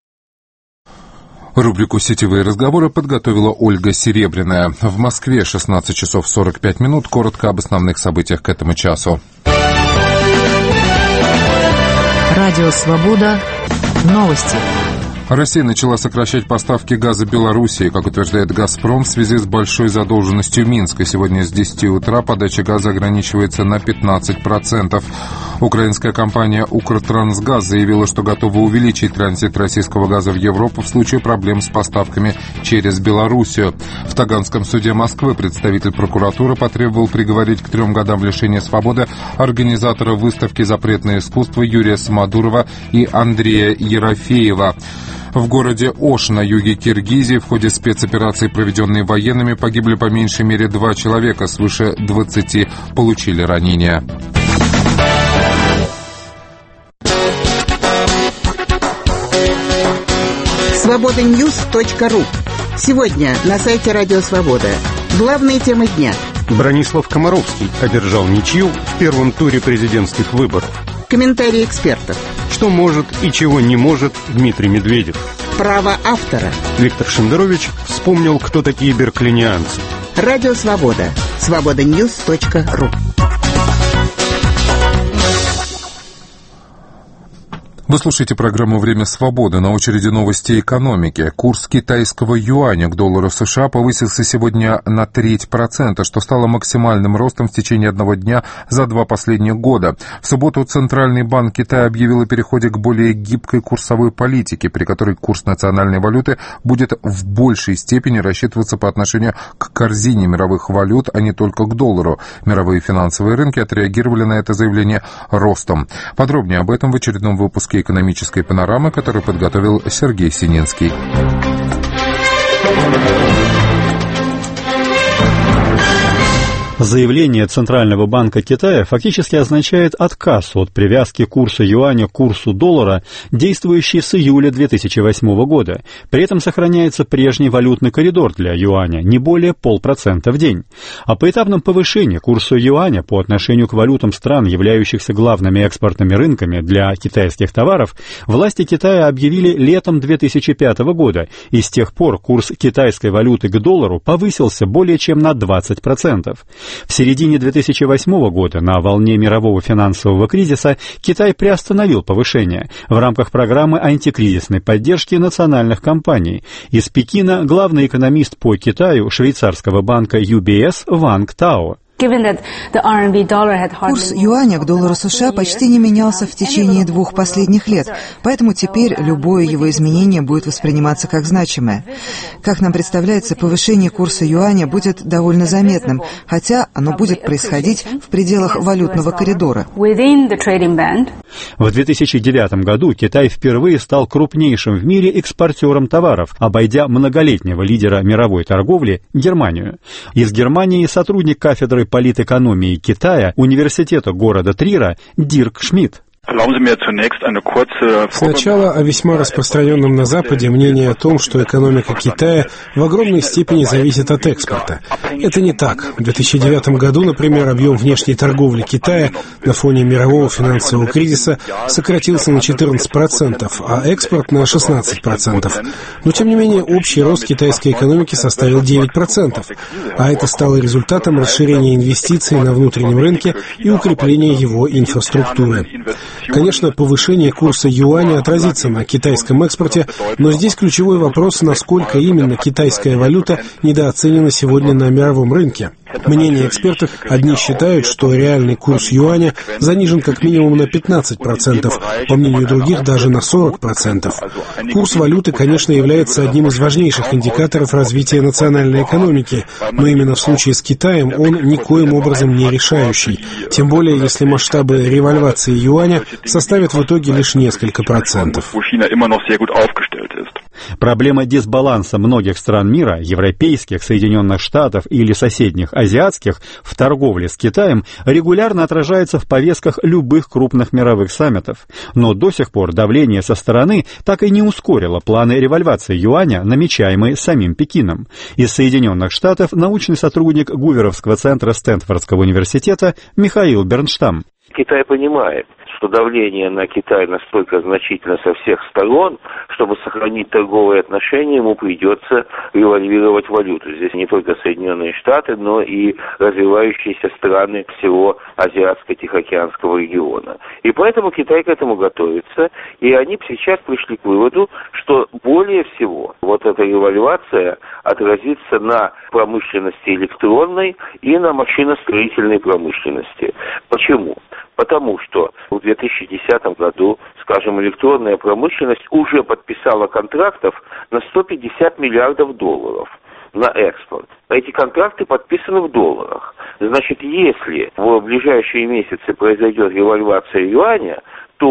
Рубрику «Сетевые разговоры» подготовила Ольга Серебряная. В Москве шестнадцать часов сорок пять минут. Коротко об основных событиях к этому часу. Радио «Свобода». Новости. Россия начала сокращать поставки газа Белоруссии. Как утверждает «Газпром», в связи с большой задолженностью Минска. Сегодня с десяти утра подача газа ограничивается на пятнадцать процентов. Украинская компания «Укртрансгаз» заявила, что готова увеличить транзит российского газа в Европу в случае проблем с поставками через Белоруссию. В Таганском суде Москвы представитель прокуратуры потребовал приговорить к трем годам лишения свободы организатора выставки «Запретное искусство» Юрия Самодурова и Андрея Ерофеева. В городе Ош на юге Киргизии в ходе спецоперации, проведенной военными, погибли по меньшей мере два человека, свыше двадцати получили ранения. свобода ньюс точка ру. Сегодня на сайте Радио Свобода. Главные темы дня. Бронислав Комаровский одержал ничью в первом туре президентских выборов. Комментарии экспертов. Что может и чего не может Дмитрий Медведев. Право автора. Виктор Шендерович вспомнил, кто такие берклинианцы. Радио Свобода. свобода ньюс точка ру. Вы слушаете программу «Время свободы». На очереди новости экономики. Курс китайского юаня к доллару США повысился сегодня на треть процента, что стало максимальным ростом в течение одного дня за два последних года. В субботу Центральный банк Китая объявил о переходе к более гибкой курсовой политике, при которой курс национальной валюты будет в большей степени рассчитываться по отношению к корзине мировых валют, а не только к доллару. Мировые финансовые рынки отреагировали на это заявление ростом. Подробнее об этом в очередном выпуске экономической панорамы, которую подготовил Сергей Сининский. Заявление Центрального банка Китая фактически означает отказ от привязки курса юаня к курсу доллара, действующий с июля две тысячи восьмого года. При этом сохраняется прежний валютный коридор для юаня, не более полпроцента в день. О поэтапном повышении курса юаня по отношению к валютам стран, являющихся главными экспортными рынками для китайских товаров, власти Китая объявили летом две тысячи пятого года, и с тех пор курс китайской валюты к доллару повысился более чем на двадцать процентов. В середине две тысячи восьмого года на волне мирового финансового кризиса Китай приостановил повышение в рамках программы антикризисной поддержки национальных компаний. Из Пекина главный экономист по Китаю швейцарского банка ю би эс Ванг Тао. Курс юаня к доллару США почти не менялся в течение двух последних лет, поэтому теперь любое его изменение будет восприниматься как значимое. Как нам представляется, повышение курса юаня будет довольно заметным, хотя оно будет происходить в пределах валютного коридора. В две тысячи девятом году Китай впервые стал крупнейшим в мире экспортером товаров, обойдя многолетнего лидера мировой торговли Германию. Из Германии сотрудник кафедры политэкономии Китая университета города Трира Дирк Шмидт. Сначала о весьма распространенном на Западе мнении о том, что экономика Китая в огромной степени зависит от экспорта. Это не так. В две тысячи девятом году, например, объем внешней торговли Китая на фоне мирового финансового кризиса сократился на четырнадцать процентов, а экспорт на шестнадцать процентов. Но, тем не менее, общий рост китайской экономики составил девять процентов, а это стало результатом расширения инвестиций на внутреннем рынке и укрепления его инфраструктуры. Конечно, повышение курса юаня отразится на китайском экспорте, но здесь ключевой вопрос, насколько именно китайская валюта недооценена сегодня на мировом рынке. Мнения экспертов: одни считают, что реальный курс юаня занижен как минимум на пятнадцать процентов, по мнению других даже на сорок процентов. Курс валюты, конечно, является одним из важнейших индикаторов развития национальной экономики, но именно в случае с Китаем он никоим образом не решающий, тем более если масштабы ревальвации юаня составят в итоге лишь несколько процентов. Проблема дисбаланса многих стран мира, европейских, Соединенных Штатов или соседних азиатских, в торговле с Китаем регулярно отражается в повестках любых крупных мировых саммитов. Но до сих пор давление со стороны так и не ускорило планы ревальвации юаня, намечаемые самим Пекином. Из Соединенных Штатов научный сотрудник Гуверовского центра Стэнфордского университета Михаил Бернштам. Китай понимает, что давление на Китай настолько значительно со всех сторон, чтобы сохранить торговые отношения, ему придется револьвировать валюту. Здесь не только Соединенные Штаты, но и развивающиеся страны всего Азиатско-Тихоокеанского региона. И поэтому Китай к этому готовится, и они сейчас пришли к выводу, что более всего вот эта револьвация отразится на промышленности электронной и на машиностроительной промышленности. Почему? Потому что в две тысячи десятом году, скажем, электронная промышленность уже подписала контрактов на сто пятьдесят миллиардов долларов на экспорт. Эти контракты подписаны в долларах. Значит, если в ближайшие месяцы произойдет револьвация юаня, то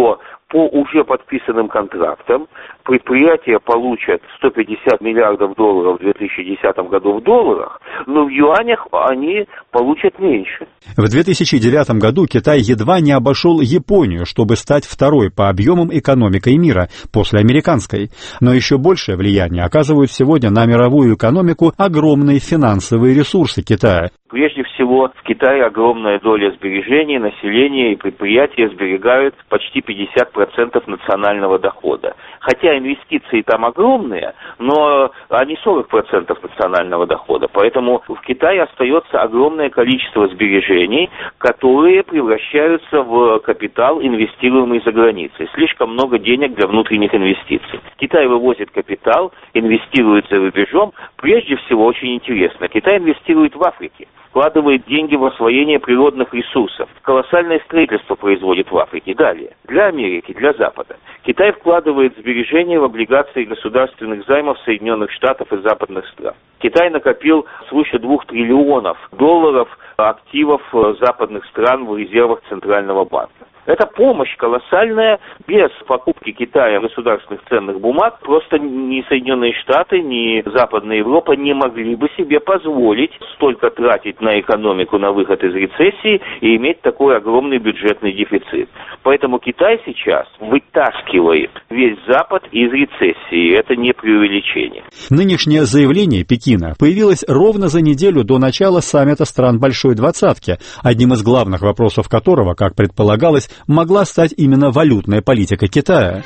по уже подписанным контрактам предприятия получат сто пятьдесят миллиардов долларов в две тысячи десятом году в долларах, но в юанях они получат меньше. В две тысячи девятом году Китай едва не обошел Японию, чтобы стать второй по объемам экономикой мира после американской. Но еще большее влияние оказывают сегодня на мировую экономику огромные финансовые ресурсы Китая. Прежде всего, в Китае огромная доля сбережений, населения и предприятия сберегают почти пятьдесят процентов национального дохода. Хотя инвестиции там огромные, но они сорок процентов национального дохода. Поэтому в Китае остается огромное количество сбережений, которые превращаются в капитал, инвестируемый за границей. Слишком много денег для внутренних инвестиций. Китай вывозит капитал, инвестирует за рубежом. Прежде всего, очень интересно, Китай инвестирует в Африке. Вкладывает деньги в освоение природных ресурсов. Колоссальное строительство производит в Африке. Далее, для Америки, для Запада. Китай вкладывает сбережения в облигации государственных займов Соединенных Штатов и западных стран. Китай накопил свыше двух триллионов долларов активов западных стран в резервах Центрального банка. Это помощь колоссальная. Без покупки Китая государственных ценных бумаг просто ни Соединенные Штаты, ни Западная Европа не могли бы себе позволить столько тратить на экономику, на выход из рецессии и иметь такой огромный бюджетный дефицит. Поэтому Китай сейчас вытаскивает весь Запад из рецессии. Это не преувеличение. Нынешнее заявление Пекина появилось ровно за неделю до начала саммита стран Большой Двадцатки, одним из главных вопросов которого, как предполагалось, могла стать именно валютная политика Китая.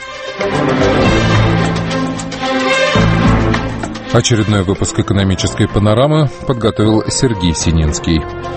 Очередной выпуск экономической панорамы подготовил Сергей Сининский.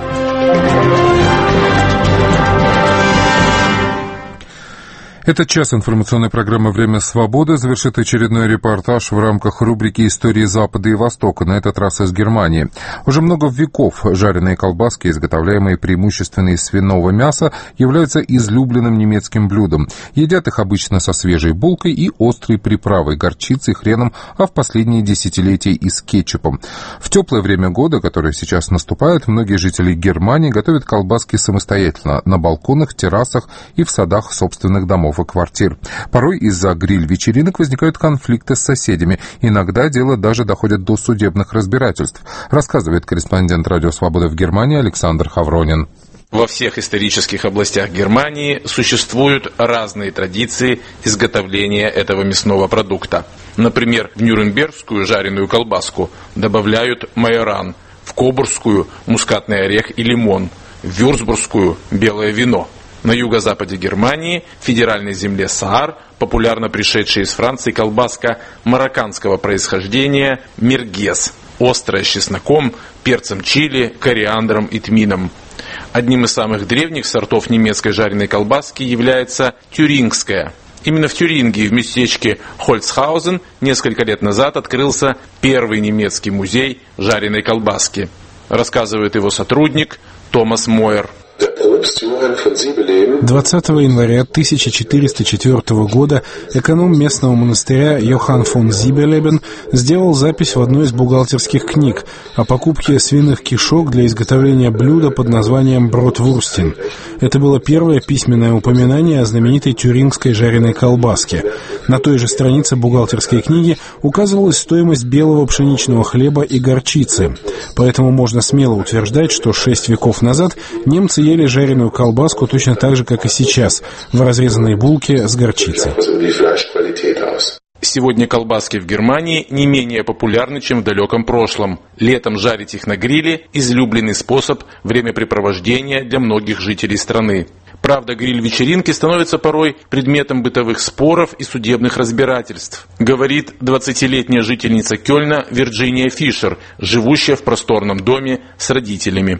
Этот час информационной программы «Время свободы» завершит очередной репортаж в рамках рубрики «Истории Запада и Востока», на этот раз из Германии. Уже много веков жареные колбаски, изготовляемые преимущественно из свиного мяса, являются излюбленным немецким блюдом. Едят их обычно со свежей булкой и острой приправой, горчицей, хреном, а в последние десятилетия и с кетчупом. В теплое время года, которое сейчас наступает, многие жители Германии готовят колбаски самостоятельно на балконах, террасах и в садах собственных домов и квартир. Порой из-за гриль-вечеринок возникают конфликты с соседями. Иногда дело даже доходит до судебных разбирательств, рассказывает корреспондент «Радио Свобода» в Германии Александр Хавронин. Во всех исторических областях Германии существуют разные традиции изготовления этого мясного продукта. Например, в нюрнбергскую жареную колбаску добавляют майоран, в кобурскую – мускатный орех и лимон, в вюрцбургскую – белое вино. На юго-западе Германии, в федеральной земле Саар, популярно пришедшая из Франции колбаска марокканского происхождения мергес, острая с чесноком, перцем чили, кориандром и тмином. Одним из самых древних сортов немецкой жареной колбаски является тюрингская. Именно в Тюрингии, в местечке Хольцхаузен, несколько лет назад открылся первый немецкий музей жареной колбаски. Рассказывает его сотрудник Томас Мойер. двадцатого января тысяча четыреста четвёртого года эконом местного монастыря Йохан фон Зибелебен сделал запись в одной из бухгалтерских книг о покупке свиных кишок для изготовления блюда под названием бротвурстен. Это было первое письменное упоминание о знаменитой тюрингской жареной колбаске. На той же странице бухгалтерской книги указывалась стоимость белого пшеничного хлеба и горчицы. Поэтому можно смело утверждать, что шесть веков назад немцы ели жареную колбаску точно так же, как и сейчас, в разрезанной булке с горчицей. Сегодня колбаски в Германии не менее популярны, чем в далеком прошлом. Летом жарить их на гриле – излюбленный способ времяпрепровождения для многих жителей страны. Правда, гриль-вечеринки становятся порой предметом бытовых споров и судебных разбирательств, говорит двадцатилетняя жительница Кёльна Вирджиния Фишер, живущая в просторном доме с родителями.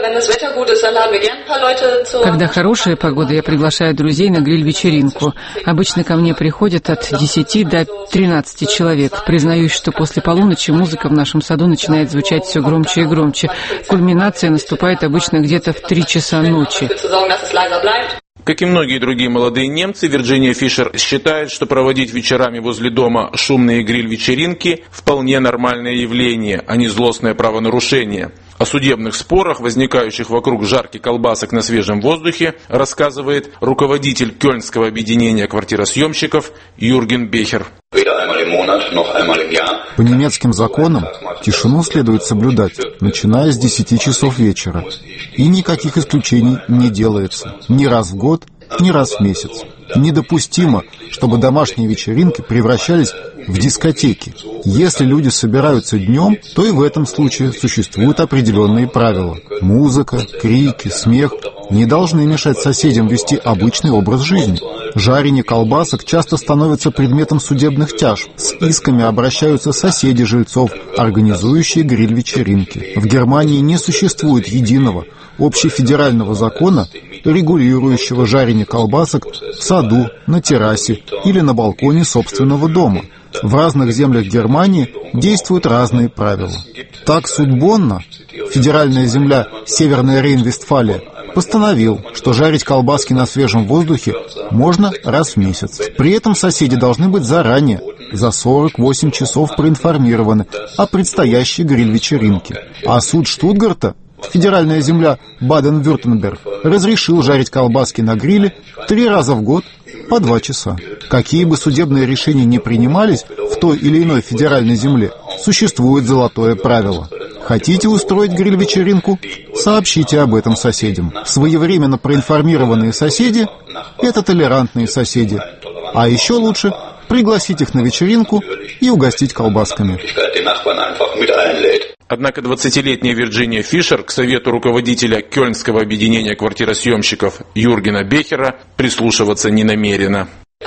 Когда хорошая погода, я приглашаю друзей на гриль-вечеринку. Обычно ко мне приходят от десяти до тринадцати человек. Признаюсь, что после полуночи музыка в нашем саду начинает звучать все громче и громче. Кульминация наступает обычно где-то в три часа ночи. Как и многие другие молодые немцы, Вирджиния Фишер считает, что проводить вечерами возле дома шумные гриль-вечеринки – вполне нормальное явление, а не злостное правонарушение. О судебных спорах, возникающих вокруг жарки колбасок на свежем воздухе, рассказывает руководитель Кёльнского объединения квартиросъемщиков Юрген Бехер. По немецким законам тишину следует соблюдать, начиная с десяти часов вечера. И никаких исключений не делается. Ни раз в год, ни раз в месяц. Недопустимо, чтобы домашние вечеринки превращались в дискотеки. Если люди собираются днем, то и в этом случае существуют определенные правила. Музыка, крики, смех не должны мешать соседям вести обычный образ жизни. Жарение колбасок часто становится предметом судебных тяжб. С исками обращаются соседи жильцов, организующие гриль-вечеринки. В Германии не существует единого общефедерального закона, регулирующего жарение колбасок в саду, на террасе или на балконе собственного дома. В разных землях Германии действуют разные правила. Так суд Бонна, федеральная земля Северная Рейн-Вестфалия, постановил, что жарить колбаски на свежем воздухе можно раз в месяц. При этом соседи должны быть заранее, за сорок восемь часов проинформированы о предстоящей гриль-вечеринке. А суд Штутгарта, федеральная земля Баден-Вюртемберг, разрешил жарить колбаски на гриле три раза в год по два часа. Какие бы судебные решения ни принимались в той или иной федеральной земле, существует золотое правило. Хотите устроить гриль-вечеринку? Сообщите об этом соседям. Своевременно проинформированные соседи – это толерантные соседи. А еще лучше пригласить их на вечеринку и угостить колбасками. Однако двадцатилетняя Вирджиния Фишер к совету руководителя Кёльнского объединения квартиросъемщиков Юргена Бехера прислушиваться не намерена.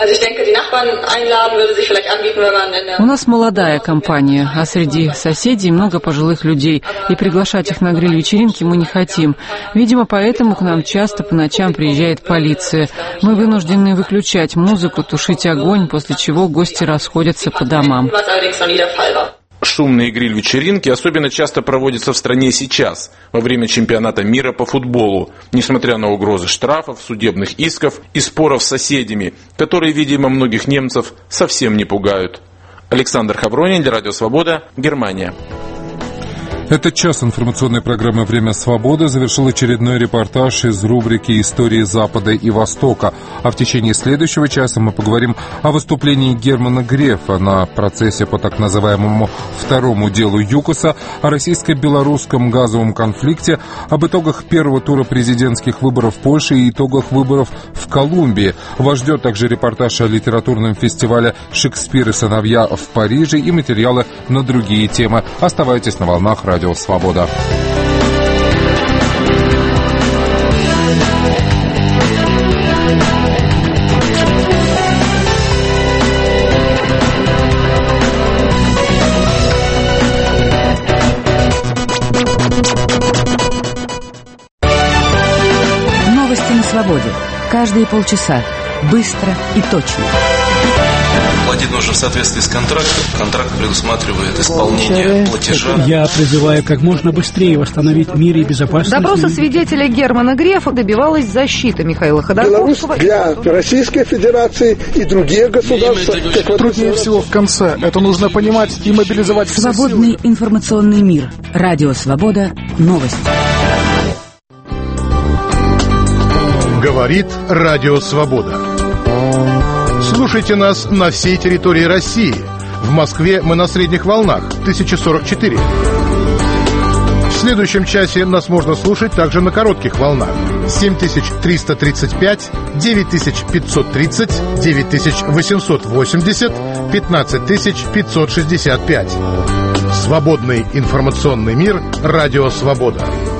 У нас молодая компания, а среди соседей много пожилых людей, и приглашать их на гриль-вечеринки мы не хотим. Видимо, поэтому к нам часто по ночам приезжает полиция. Мы вынуждены выключать музыку, тушить огонь, после чего гости расходятся по домам. Шумные гриль-вечеринки особенно часто проводятся в стране сейчас, во время чемпионата мира по футболу, несмотря на угрозы штрафов, судебных исков и споров с соседями, которые, видимо, многих немцев совсем не пугают. Александр Хавронин для Радио Свобода, Германия. Этот час информационной программы «Время свободы» завершил очередной репортаж из рубрики «Истории Запада и Востока». А в течение следующего часа мы поговорим о выступлении Германа Грефа на процессе по так называемому второму делу ЮКОСа, о российско-белорусском газовом конфликте, об итогах первого тура президентских выборов в Польше и итогах выборов в Колумбии. Вас ждет также репортаж о литературном фестивале «Шекспир и сыновья» в Париже и материалы на другие темы. Оставайтесь на волнах Радио Свобода. Новости на свободе. Каждые полчаса. Быстро и точно. Платить нужно в соответствии с контрактом. Контракт предусматривает исполнение платежа. Я призываю как можно быстрее восстановить мир и безопасность. Допроса свидетеля Германа Грефа добивалась защита Михаила Ходорковского. Беларусь для Российской Федерации и другие государства. Труднее всего в конце. Это нужно понимать и мобилизовать все силы. Свободный информационный мир. Радио Свобода. Новости. Говорит Радио Свобода. Слушайте нас на всей территории России. В Москве мы на средних волнах тысяча сорок четыре. В следующем часе нас можно слушать также на коротких волнах семь тысяч триста тридцать пять, девять тысяч пятьсот тридцать, девять тысяч восемьсот восемьдесят, пятнадцать тысяч пятьсот шестьдесят пять. Свободный информационный мир. Радио Свобода.